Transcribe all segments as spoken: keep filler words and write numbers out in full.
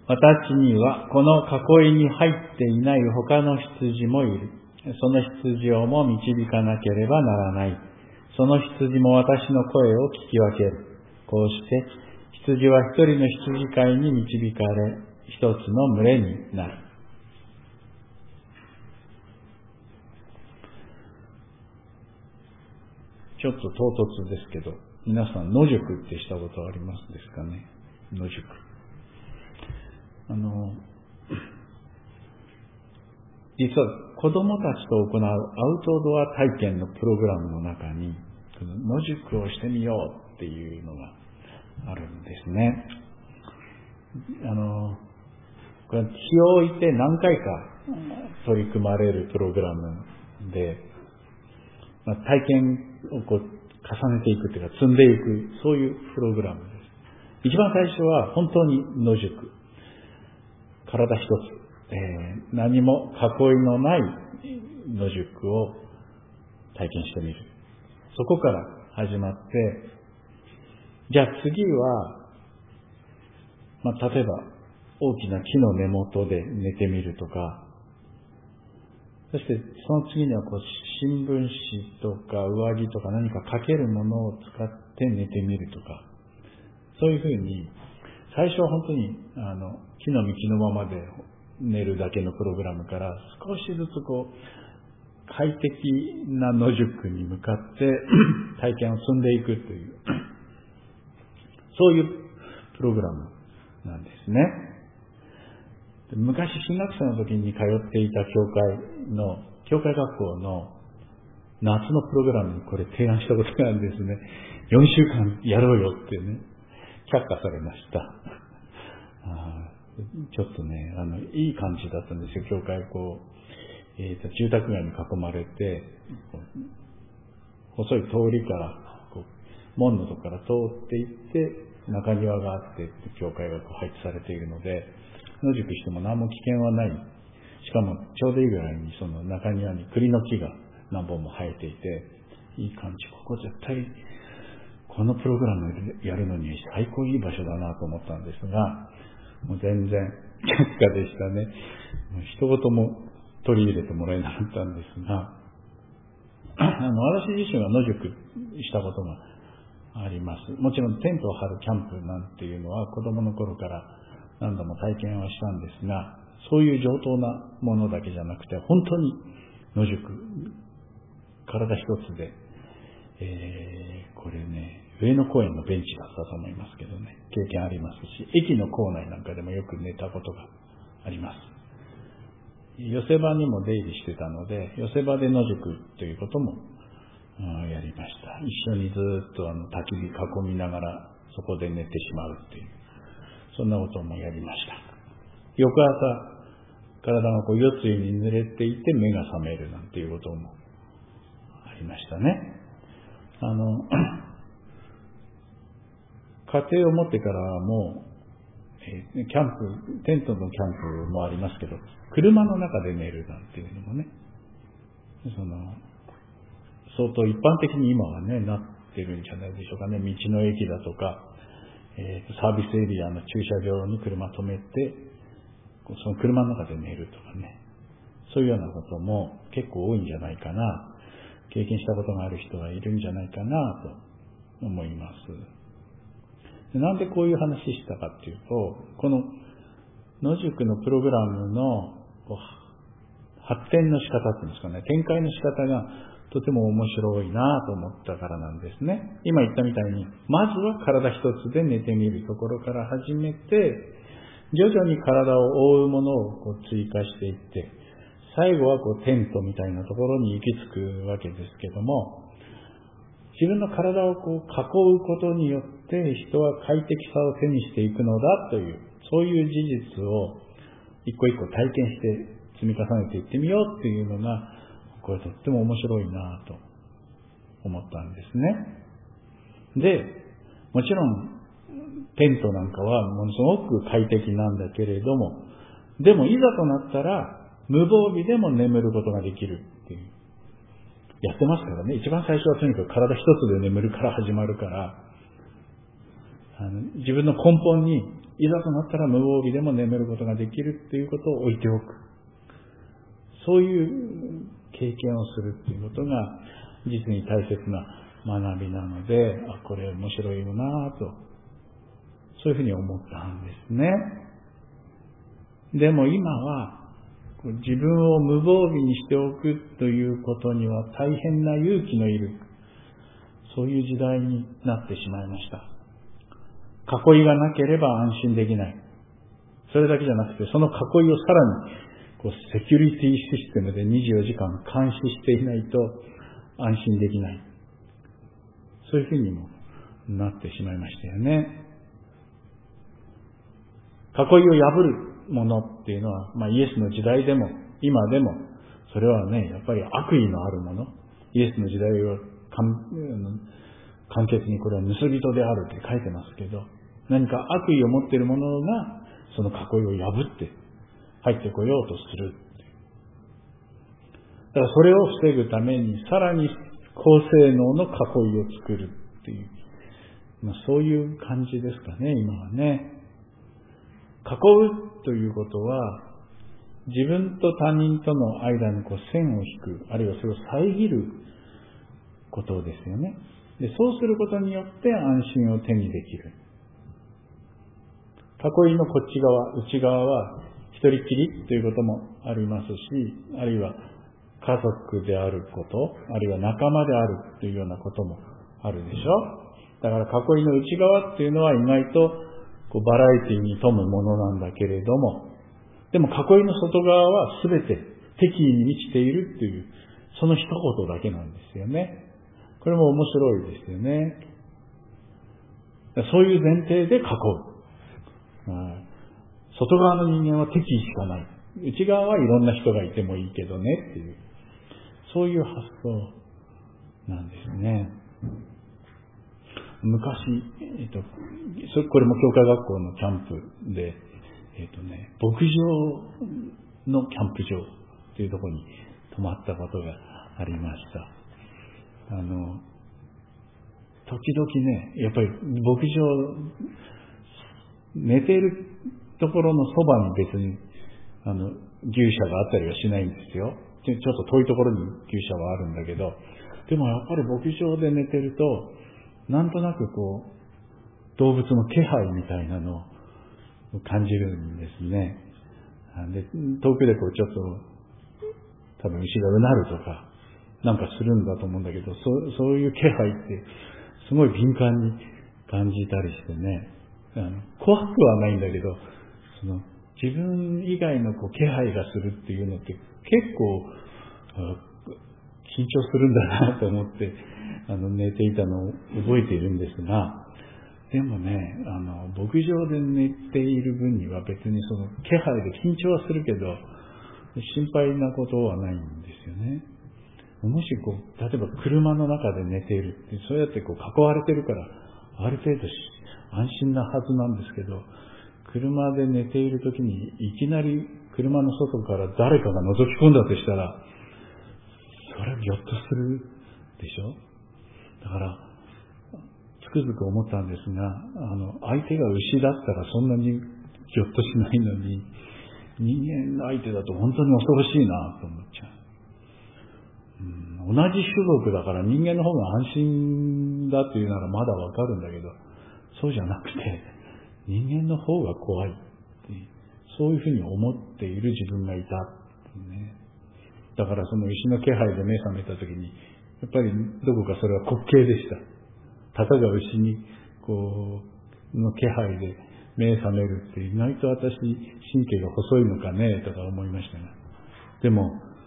私にはこの囲いに入っていない他の羊もいる。その羊をも導かなければならない。その羊も私の声を聞き分ける。こうして羊は一人の羊飼いに導かれ、一つの群れになる。ちょっと唐突ですけど、皆さん野宿ってしたことありますですかね。野宿。あの実は子供たちと行うアウトドア体験のプログラムの中に野宿をしてみようっていうのがあるんですね。あのこれ日を置いて何回か取り組まれるプログラムで、まあ、体験をこう重ねていくというか積んでいく、そういうプログラムです。一番最初は本当に野宿、体一つ、えー、何も囲いのない野宿を体験してみる。そこから始まって、じゃあ次は、まあ、例えば大きな木の根元で寝てみるとか、そしてその次にはこう新聞紙とか上着とか何かかけるものを使って寝てみるとか、そういうふうに最初は本当にあの木の幹のままで寝るだけのプログラムから少しずつこう快適な野宿に向かって体験を積んでいくというそういうプログラムなんですね。昔進学生の時に通っていた教会の教会学校の夏のプログラムにこれ提案したことがあるんですね。よんしゅうかんやろうよってね、却下されました。あちょっとね、あのいい感じだったんですよ。教会こう、えー、と住宅街に囲まれて、細い通りからこう門のとこから通っていって中庭があって教会がこう配置されているので、野宿しても何も危険はない。しかもちょうどいいぐらいにその中庭に栗の木が何本も生えていて、いい感じ。ここ絶対このプログラムやるのに最高いい場所だなと思ったんですが、もう全然却下でしたね。一言も取り入れてもらえなかったんですが、あの私自身は野宿したことがあります。もちろんテントを張るキャンプなんていうのは子供の頃から何度も体験はしたんですが、そういう上等なものだけじゃなくて、本当に野宿、体一つで、えー、これね、上野公園のベンチだったと思いますけどね、経験ありますし、駅の構内なんかでもよく寝たことがあります。寄せ場にも出入りしてたので、寄せ場で野宿ということも、うん、やりました。一緒にずっとあの焚き火囲みながらそこで寝てしまうっていう、そんなこともやりました。翌朝、体がこう夜露に濡れていて目が覚めるなんていうこともありましたね。あの家庭を持ってからはもう、えー、キャンプ、テントのキャンプもありますけど、車の中で寝るなんていうのもね、その相当一般的に今はねなってるんじゃないでしょうかね。道の駅だとか、えー、サービスエリアの駐車場に車止めて、その車の中で寝るとかね、そういうようなことも結構多いんじゃないかな、経験したことがある人はいるんじゃないかなと思います。でなんでこういう話したかっていうと、この野宿のプログラムのこう発展の仕方っていうんですかね、展開の仕方がとても面白いなと思ったからなんですね。今言ったみたいに、まずは体一つで寝てみるところから始めて、徐々に体を覆うものをこう追加していって、最後はこうテントみたいなところに行き着くわけですけども、自分の体をこう囲うことによって人は快適さを手にしていくのだという、そういう事実を一個一個体験して積み重ねていってみようっていうのが、これとっても面白いなと思ったんですね。で、もちろんテントなんかはものすごく快適なんだけれども、でもいざとなったら無防備でも眠ることができるっていう、やってますからね。一番最初はとにかく体一つで眠るから始まるから、あの自分の根本にいざとなったら無防備でも眠ることができるっていうことを置いておく。そういう経験をするっていうことが実に大切な学びなので、あ、これ面白いよなぁと、そういうふうに思ったんですね。でも今は自分を無防備にしておくということには大変な勇気のいる、そういう時代になってしまいました。囲いがなければ安心できない。それだけじゃなくて、その囲いをさらにこうセキュリティシステムでにじゅうよじかん監視していないと安心できない。そういうふうにもなってしまいましたよね。囲いを破るものっていうのは、まあ、イエスの時代でも今でもそれはね、やっぱり悪意のあるもの。イエスの時代は簡潔にこれは盗人であるって書いてますけど、何か悪意を持っているものがその囲いを破って入ってこようとする。だからそれを防ぐためにさらに高性能の囲いを作るっていう、まあ、そういう感じですかね、今はね。囲うということは、自分と他人との間にこう線を引く、あるいはそれを遮ることですよね。で、そうすることによって安心を手にできる。囲いのこっち側、内側は一人きりということもありますし、あるいは家族であること、あるいは仲間であるというようなこともあるでしょ。だから囲いの内側っていうのは意外とこうバラエティに富むものなんだけれども、でも囲いの外側は全て敵意に満ちているという、その一言だけなんですよね。これも面白いですよね。そういう前提で囲う。外側の人間は敵意しかない。内側はいろんな人がいてもいいけどねっていう、そういう発想なんですね。昔、えっと、これも教会学校のキャンプで、えっとね、牧場のキャンプ場というところに泊まったことがありました。あの、時々ね、やっぱり牧場、寝ているところのそばに別に、あの、牛舎があったりはしないんですよ。ちょっと遠いところに牛舎はあるんだけど、でもやっぱり牧場で寝てると、なんとなくこう、動物の気配みたいなのを感じるんですね。で、遠くでこうちょっと、多分牛がうなるとか、なんかするんだと思うんだけど、そう、そういう気配ってすごい敏感に感じたりしてね、あの怖くはないんだけど、その自分以外のこう気配がするっていうのって結構緊張するんだなと思ってあの寝ていたのを覚えているんですが、でもね、あの牧場で寝ている分には別にその気配で緊張はするけど心配なことはないんですよね。もしこう例えば車の中で寝ているって、そうやってこう囲われてるからある程度安心なはずなんですけど、車で寝ているときにいきなり車の外から誰かが覗き込んだとしたら、それはぎょっとするでしょ。だからつくづく思ったんですが、あの相手が牛だったらそんなにぎょっとしないのに、人間相手だと本当に恐ろしいなと思っちゃう。うん、同じ種族だから人間の方が安心だというならまだわかるんだけど、そうじゃなくて人間の方が怖いっていう、そういうふうに思っている自分がいたっていうね。だからその牛の気配で目覚めた時に、やっぱりどこかそれは滑稽でした。たかが牛にこうの気配で目覚めるって意外と私神経が細いのかねとか思いましたが、でも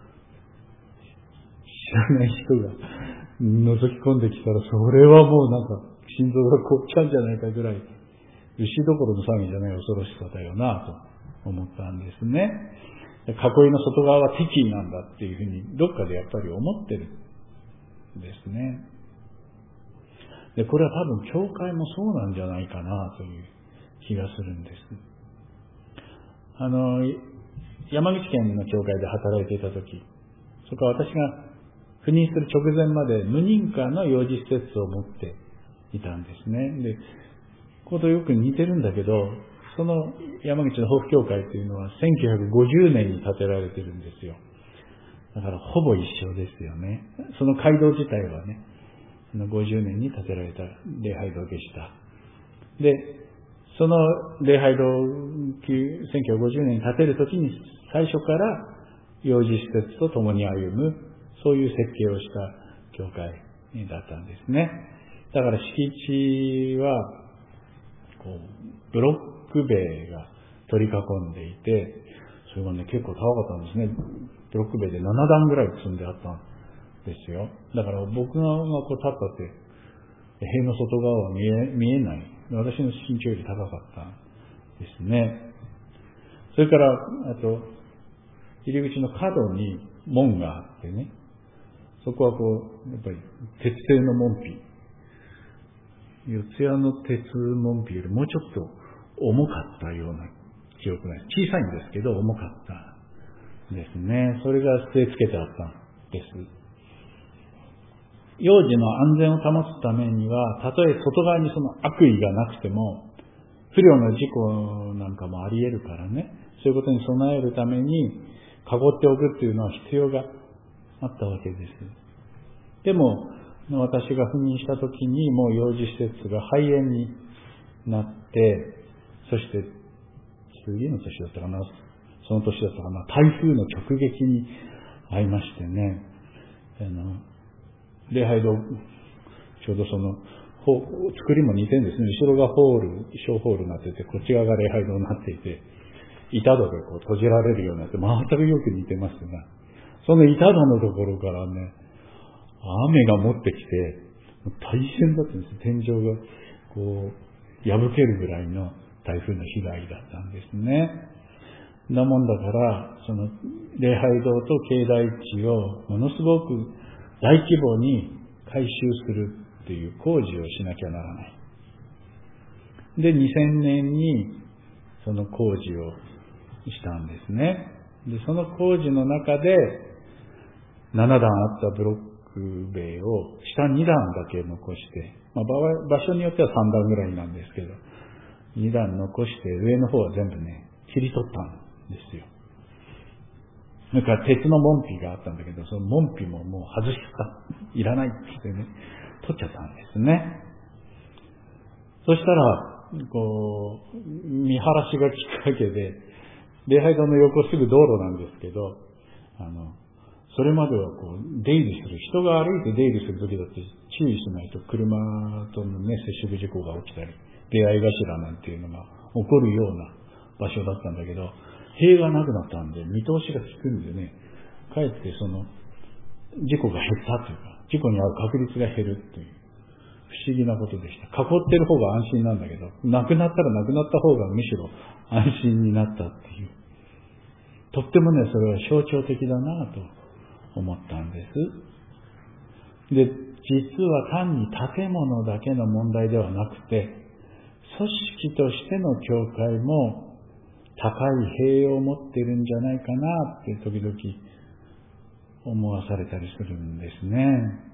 知らない人が覗き込んできたら、それはもうなんか心臓が凍っちゃうんじゃないかぐらい、牛どころの騒ぎじゃない恐ろしさだよなと思ったんですね。囲いの外側は敵意なんだっていうふうにどっかでやっぱり思ってるんですね。で、これは多分教会もそうなんじゃないかなという気がするんです。あの山口県の教会で働いていた時、それから私が赴任する直前まで無認可の幼児施設を持っていたんですね。で、こことよく似てるんだけど、 その山口の法府教会というのはせんきゅうひゃくごじゅうねんに建てられてるんですよ。だからほぼ一緒ですよね。その街道自体はね、そのごじゅうねんに建てられた礼拝堂でした。で、その礼拝堂、せんきゅうひゃくごじゅうねんに建てるときに最初から幼児施設と共に歩む、そういう設計をした教会だったんですね。だから敷地は、こう、ブロック塀が取り囲んでいて、それがね、結構高かったんですね。ブロック塀でななだんぐらい積んであったんですよ。だから僕がこう立ったって、塀の外側は見え、見えない。私の身長より高かったんですね。それから、あと、入り口の角に門があってね、そこはこう、やっぱり鉄製の門扉。四谷の鉄門扉よりもうちょっと重かったような記憶が、小さいんですけど重かったですね。それが据え付けてあったんです。幼児の安全を保つためには、たとえ外側にその悪意がなくても、不慮の事故なんかもあり得るからね、そういうことに備えるために囲っておくっていうのは必要があったわけです。でも、私が赴任した時にもう幼児施設が廃園になって、そして、次の年だったかな、その年だったかな、台風の直撃に遭いましてね、あの、礼拝堂、ちょうどその、作りも似てるんですね。後ろがホール、小ホールになってて、こっち側が礼拝堂になっていて、板戸でこう閉じられるようになって、全くよく似てますが、その板戸のところからね、雨が持ってきて、大変だったんです。天井がこう、破けるぐらいの台風の被害だったんですね。なもんだから、その、礼拝堂と境内地をものすごく大規模に改修するっていう工事をしなきゃならない。で、にせんねんにその工事をしたんですね。で、その工事の中で、ななだんあったブロック塀を下にだんだけ残して、まあ、場所によってはさんだんぐらいなんですけど、にだん残して上の方は全部ね、切り取ったんですよ。それから鉄の門扉があったんだけど、その門扉ももう外した。いらないって言ってね、取っちゃったんですね。そしたら、こう、見晴らしがきっかけで、礼拝堂の横すぐ道路なんですけど、あの、それまではこう、出入りする、人が歩いて出入りするときだって注意しないと車とのね、接触事故が起きたり、出会い頭なんていうのが起こるような場所だったんだけど、塀がなくなったんで、見通しが効くんでね、かえってその、事故が減ったというか、事故に遭う確率が減るっていう、不思議なことでした。囲ってる方が安心なんだけど、なくなったらなくなった方がむしろ安心になったっていう。とってもね、それは象徴的だなと思ったんです。で、実は単に建物だけの問題ではなくて、組織としての教会も高い塀を持っているんじゃないかなって時々思わされたりするんですね。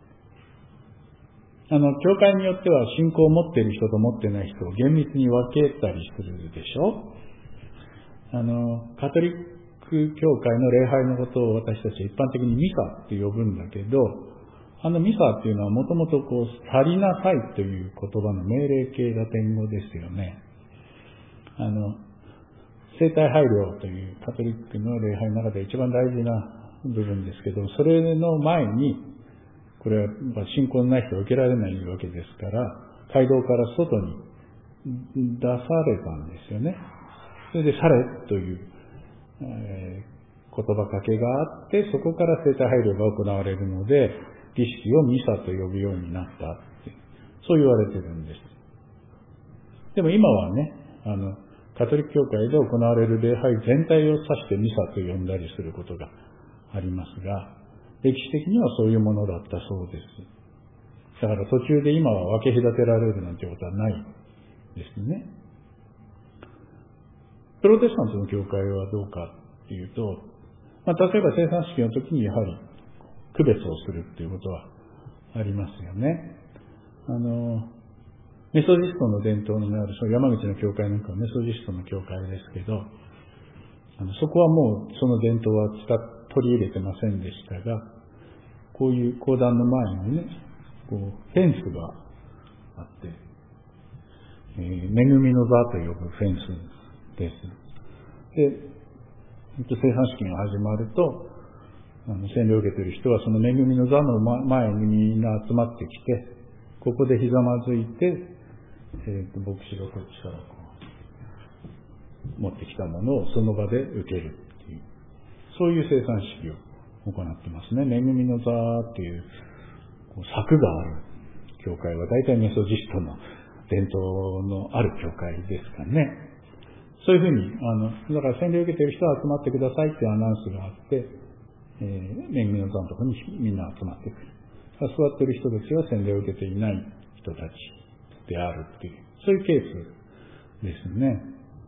あの、教会によっては信仰を持っている人と持っていない人を厳密に分けたりするでしょ。あの、カトリック教会の礼拝のことを私たちは一般的にミサって呼ぶんだけど、あのミサっていうのはもともとこう、去りなさいという言葉の命令形ラテン語ですよね。あの、生体配慮というカトリックの礼拝の中で一番大事な部分ですけど、それの前に、これは信仰のない人は受けられないわけですから、街道から外に出されたんですよね。それでされという、えー、言葉かけがあって、そこから生体配慮が行われるので、儀式をミサと呼ぶようになったって、そう言われてるんです。でも今はね、あの、カトリック教会で行われる礼拝全体を指してミサと呼んだりすることがありますが、歴史的にはそういうものだったそうです。だから途中で今は分け隔てられるなんてことはないですね。プロテスタントの教会はどうかっていうと、まあ、例えば生産式の時にやはり区別をするっていうことはありますよね。あの、 メソジストの伝統のある、その山口の教会なんかはメソジストの教会ですけど、あのそこはもうその伝統は使っ取り入れてませんでしたが、こういう講談の前にね、こうフェンスがあって、えー、恵みの座と呼ぶフェンスです。で、生産式が始まると、あの洗礼を受けている人はその恵みの座の前にみんな集まってきて、ここでひざまずいて、えー、と牧師がこっちからこう持ってきたものをその場で受けるっていう、そういう生産式を行ってますね。恵みの座っていうこう柵がある教会は大体メソジストの伝統のある教会ですからね。そういうふうにあのだから洗礼を受けている人は集まってくださいっていうアナウンスがあって、えー、恵みの座のところにみんな集まってくる。座っている人たちは洗礼を受けていない人たちであるっていう、そういうケースですね。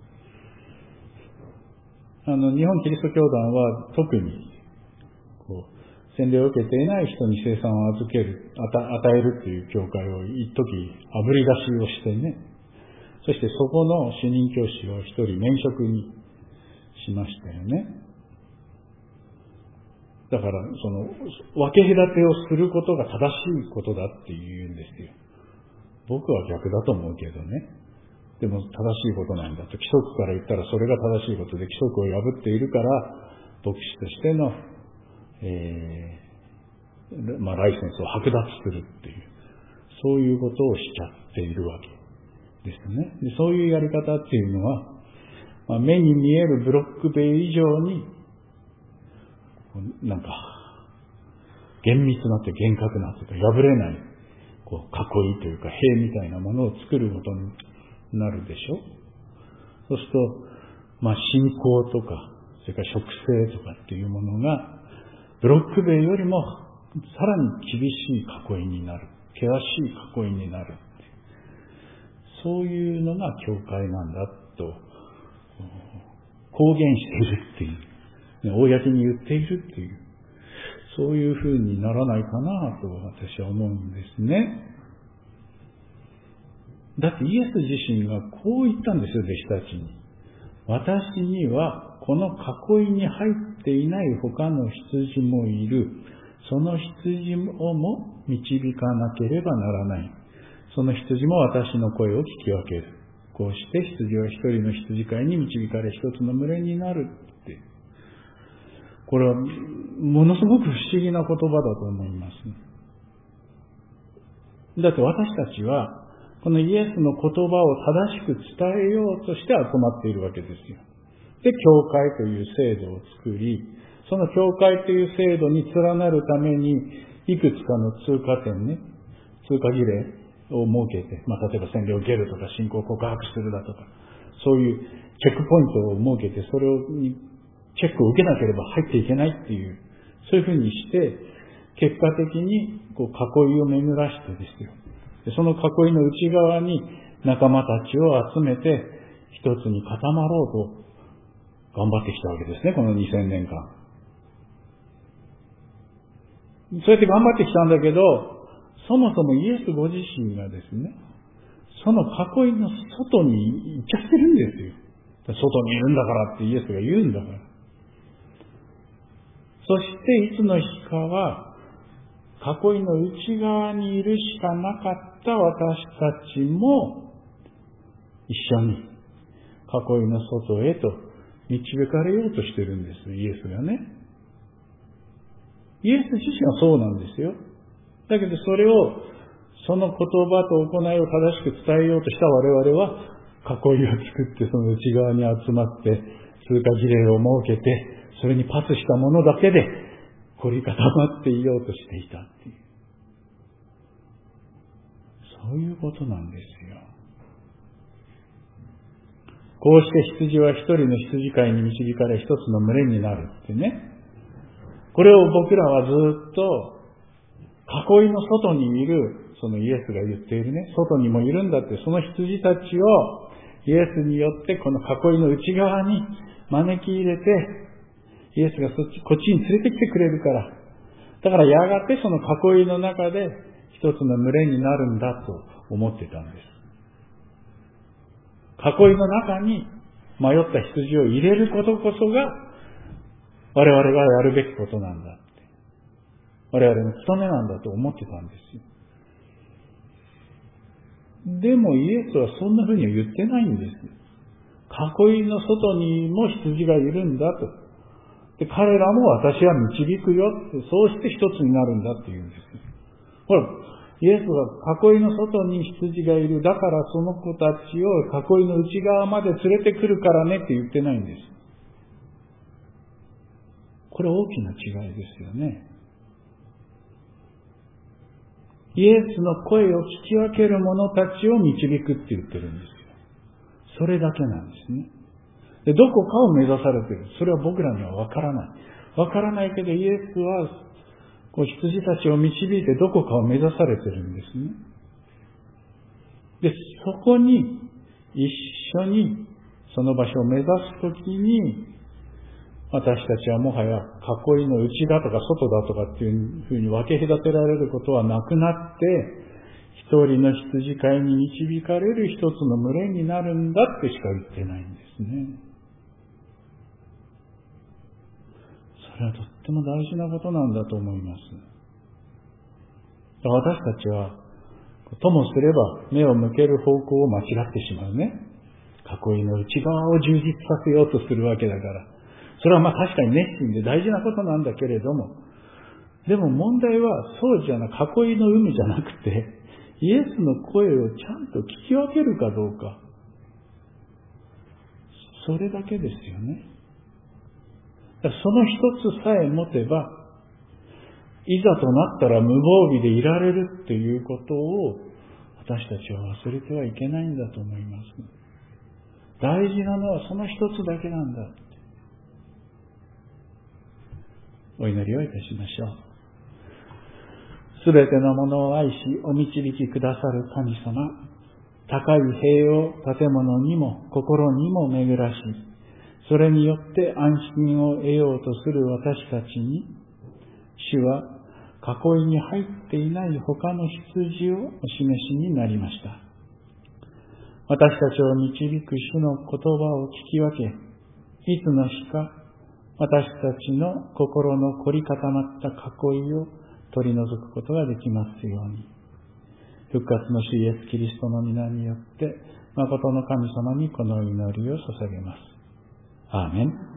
あの日本キリスト教団は特にこう洗礼を受けていない人に聖餐を預ける、与えるという教会を一時あぶり出しをしてね、そしてそこの主任教師を一人免職にしましたよね。だからその分け隔てをすることが正しいことだって言うんですよ。僕は逆だと思うけどね。でも正しいことなんだと、規則から言ったらそれが正しいことで、規則を破っているから牧師としての、えーまあ、ライセンスを剥奪するっていう、そういうことをしちゃっているわけですね。でそういうやり方っていうのは、まあ、目に見えるブロック塀以上になんか厳密なって厳格なっていうか破れないこう囲いというか塀みたいなものを作ることになるでしょ。そうすると、まあ、信仰とかそれから食性とかっていうものがブロック塀よりもさらに厳しい囲いになる、険しい囲いになる、そういうのが教会なんだと公言しているっていう、公に言っているっていう、そういうふうにならないかなと私は思うんですね。だってイエス自身がこう言ったんですよ、弟子たちに。私にはこの囲いに入っていない他の羊もいる。その羊をも導かなければならない。その羊も私の声を聞き分ける。こうして羊は一人の羊飼いに導かれ一つの群れになるって。これはものすごく不思議な言葉だと思います。だって私たちはこのイエスの言葉を正しく伝えようとして集まっているわけですよ。で、教会という制度を作り、その教会という制度に連なるためにいくつかの通過点ね、通過儀礼を設けて、まあ、例えば洗礼を受けるとか信仰を告白するだとか、そういうチェックポイントを設けて、それをチェックを受けなければ入っていけないっていう、そういうふうにして、結果的にこう囲いを巡らしてですよ。でその囲いの内側に仲間たちを集めて、一つに固まろうと頑張ってきたわけですね、このにせんねんかん。そうやって頑張ってきたんだけど、そもそもイエスご自身がですね、その囲いの外に行っちゃってるんですよ。外にいるんだからってイエスが言うんだから。そしていつの日かは、囲いの内側にいるしかなかった私たちも、一緒に囲いの外へと導かれようとしてるんです、イエスがね。イエス自身はそうなんですよ。だけどそれを、その言葉と行いを正しく伝えようとした我々は、囲いを作ってその内側に集まって、通過儀礼を設けて、それにパスしたものだけで凝り固まっていようとしていたっていう。そういうことなんですよ。こうして羊は一人の羊飼いに導かれ一つの群れになるってね。これを僕らはずっと囲いの外にいる、そのイエスが言っているね、外にもいるんだって、その羊たちをイエスによってこの囲いの内側に招き入れて、イエスがそっち、こっちに連れてきてくれるから。だからやがてその囲いの中で一つの群れになるんだと思ってたんです。 囲いの中に迷った羊を入れることこそが我々がやるべきことなんだって。我々の務めなんだと思ってたんですよ。でもイエスはそんな風には言ってないんです。囲いの外にも羊がいるんだと。で、彼らも私は導くよって、そうして一つになるんだって言うんですよ。ほら、イエスは囲いの外に羊がいる。だからその子たちを囲いの内側まで連れてくるからねって言ってないんです。これ大きな違いですよね。イエスの声を聞き分ける者たちを導くって言ってるんですよ。それだけなんですね。で、どこかを目指されている。それは僕らにはわからない。わからないけど、イエスはこう羊たちを導いてどこかを目指されているんですね。で、そこに一緒にその場所を目指すときに、私たちはもはや囲いの内だとか外だとかっていうふうに分け隔てられることはなくなって、一人の羊飼いに導かれる一つの群れになるんだってしか言ってないんですね。それはとっても大事なことなんだと思います。私たちは、ともすれば目を向ける方向を間違ってしまうね。囲いの内側を充実させようとするわけだから。それはまあ確かに熱心で大事なことなんだけれども、でも問題はそうじゃなく、囲いの有無じゃなくて、イエスの声をちゃんと聞き分けるかどうか。それだけですよね。その一つさえ持てば、いざとなったら無防備でいられるっていうことを私たちは忘れてはいけないんだと思います。大事なのはその一つだけなんだ。お祈りをいたしましょう。すべてのものを愛し、お導きくださる神様、高い塀を建物にも心にも巡らし、それによって安心を得ようとする私たちに、主は囲いに入っていない他の羊をお示しになりました。私たちを導く主の言葉を聞き分け、いつの日か私たちの心の凝り固まった囲いを取り除くことができますように。復活の主イエスキリストの皆によって、誠の神様にこの祈りを捧げます。アーメン。